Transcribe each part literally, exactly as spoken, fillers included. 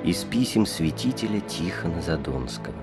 Из писем святителя Тихона Задонского.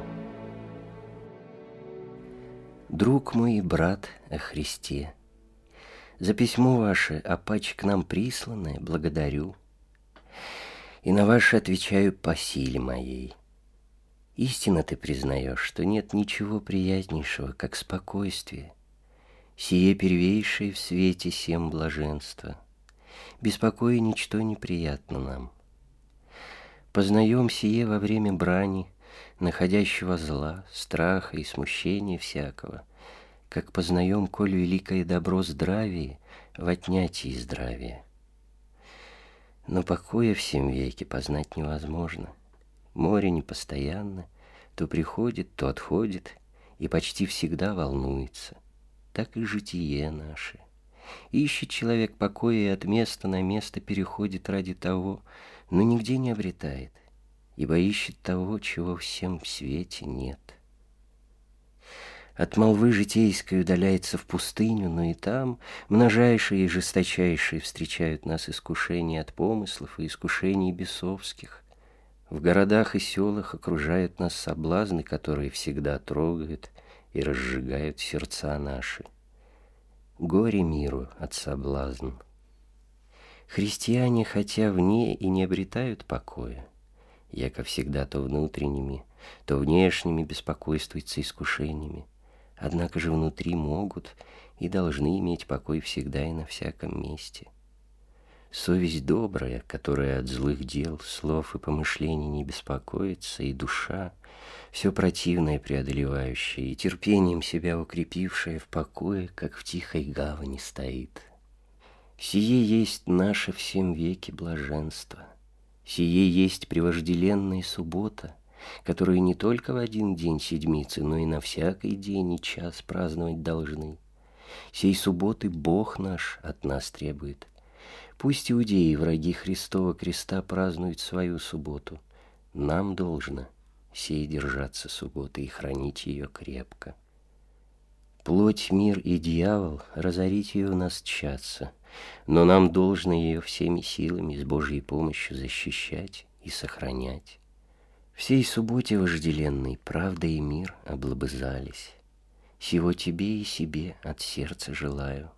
Друг мой и брат о Христе, за письмо ваше, опаче к нам присланное, благодарю, и на ваше отвечаю по силе моей. Истинно ты признаешь, что нет ничего приязнейшего, как спокойствие, сие первейшее в свете сем блаженства. Без покоя ничто неприятно нам. Познаем сие во время брани, находящего зла, страха и смущения всякого, как познаем, коль великое добро здравие в отнятии здравия. Но покоя в сем веке познать невозможно. Море непостоянно, то приходит, то отходит, и почти всегда волнуется. Так и житие наше. Ищет человек покоя и от места на место переходит ради того, но нигде не обретает, ибо ищет того, чего в всем свете нет. От молвы житейской удаляется в пустыню, но и там множайшие и жесточайшие встречают нас искушения от помыслов и искушений бесовских. В городах и селах окружают нас соблазны, которые всегда трогают и разжигают сердца наши. Горе миру от соблазн. Христиане, хотя вне и не обретают покоя, яко всегда то внутренними, то внешними беспокойствуются искушениями, однако же внутри могут и должны иметь покой всегда и на всяком месте. Совесть добрая, которая от злых дел, слов и помышлений не беспокоится, и душа, все противное преодолевающая, и терпением себя укрепившая в покое, как в тихой гавани стоит. Сие есть наше в сем веке блаженство, сие есть превожделенная суббота, которую не только в один день седмицы, но и на всякий день и час праздновать должны. Сей субботы Бог наш от нас требует. Пусть иудеи, враги Христова креста, празднуют свою субботу. Нам должно сей держаться субботы и хранить ее крепко. Плоть, мир и дьявол разорить ее в нас тщатся, но нам должно ее всеми силами с Божьей помощью защищать и сохранять. В сей субботе вожделенной правда и мир облобызались. Сего тебе и себе от сердца желаю.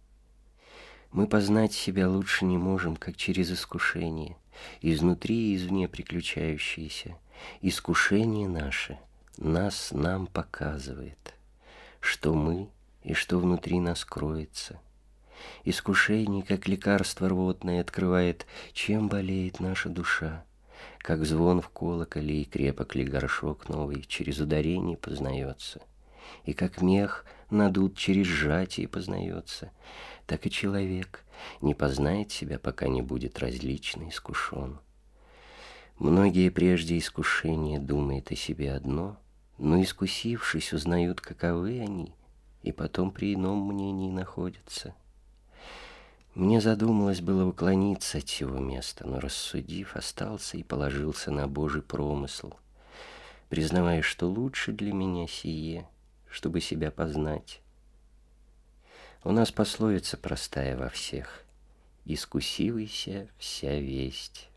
Мы познать себя лучше не можем, как через искушение, изнутри и извне приключающиеся. Искушение наше нас нам показывает, что мы и что внутри нас кроется. Искушение, как лекарство рвотное, открывает, чем болеет наша душа, как звон в колоколе и крепок ли горшок новый через ударение познается, и как мех надут через сжатие познается, так и человек не познает себя, пока не будет различно искушен. Многие прежде искушения думают о себе одно, но, искусившись, узнают, каковы они, и потом при ином мнении находятся. Мне задумалось было уклониться от сего места, но, рассудив, остался и положился на Божий промысл, признавая, что лучше для меня сие, чтобы себя познать. У нас пословица простая во всех: «Искусивайся вся весть».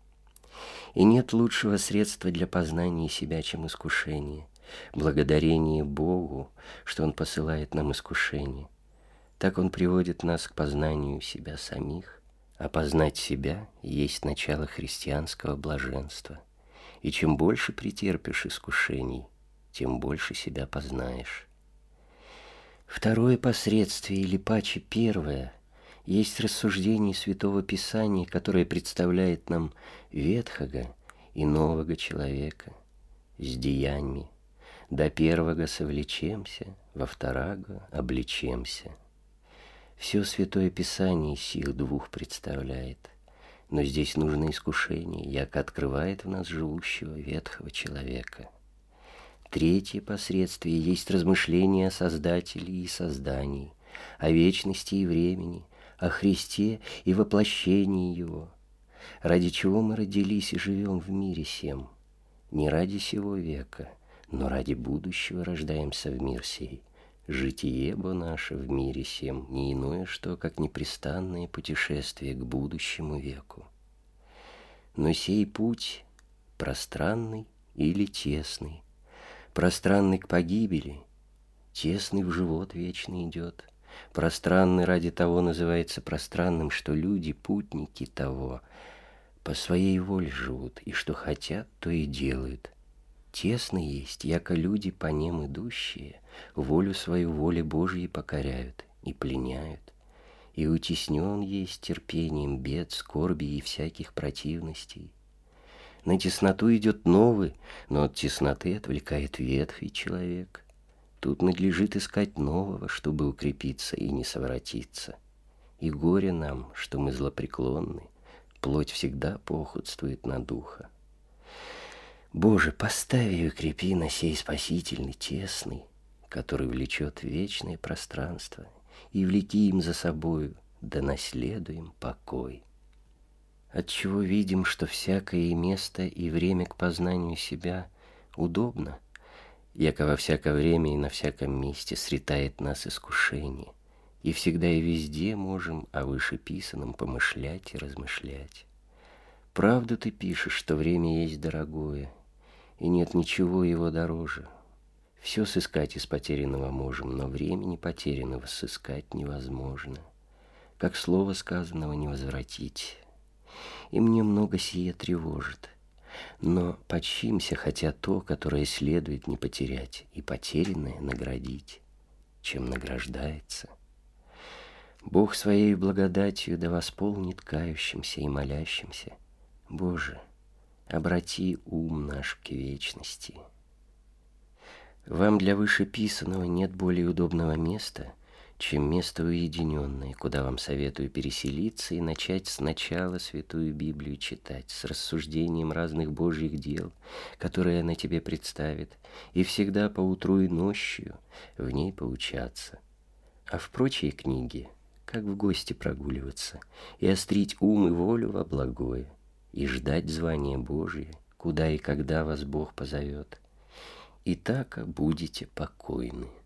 И нет лучшего средства для познания себя, чем искушение, благодарение Богу, что Он посылает нам искушение. Так Он приводит нас к познанию себя самих, а познать себя есть начало христианского блаженства. И чем больше претерпишь искушений, тем больше себя познаешь. Второе последствие, или паче первое, есть рассуждение Святого Писания, которое представляет нам ветхого и нового человека с деяниями. До первого совлечемся, во второго облечемся. Все Святое Писание сих двух представляет, но здесь нужно искушение, яко открывает в нас живущего ветхого человека. Третье последствие есть размышление о Создателе и создании, о вечности и времени, о Христе и воплощении Его. Ради чего мы родились и живем в мире сем? Не ради сего века, но ради будущего рождаемся в мир сей. Житие бо наше в мире сем не иное что, как непрестанное путешествие к будущему веку. Но сей путь пространный или тесный. Пространный к погибели, тесный в живот вечно идет. Пространный ради того называется пространным, что люди, путники того, по своей воле живут, и что хотят, то и делают. Тесный есть, яко люди, по нем идущие, волю свою воле Божьей покоряют и пленяют. И утеснен есть терпением бед, скорби и всяких противностей. На тесноту идет новый, но от тесноты отвлекает ветхий человек. Тут надлежит искать нового, чтобы укрепиться и не совратиться. И горе нам, что мы злопреклонны, плоть всегда поохотствует на духа. Боже, поставь и укрепи на сей спасительный, тесный, который влечет в вечное пространство, и влеки им за собою, да наследуем покой. Отчего видим, что всякое и место, и время к познанию себя удобно, яко во всякое время и на всяком месте сретает нас искушение, и всегда и везде можем о вышеписанном помышлять и размышлять. Правду ты пишешь, что время есть дорогое, и нет ничего его дороже. Все сыскать из потерянного можем, но времени потерянного сыскать невозможно, как слово сказанного не возвратить. И мне много сие тревожит. Но почимся, хотя то, которое следует не потерять, и потерянное наградить, чем награждается. Бог своей благодатью да восполнит кающимся и молящимся. Боже, обрати ум наш к вечности. Вам для вышеписанного нет более удобного места, чем место уединенное, куда вам советую переселиться и начать сначала Святую Библию читать с рассуждением разных Божьих дел, которые она тебе представит, и всегда поутру и нощью в ней поучаться. А в прочие книги, как в гости прогуливаться, и острить ум и волю во благое, и ждать звания Божие, куда и когда вас Бог позовет. И так будете покойны.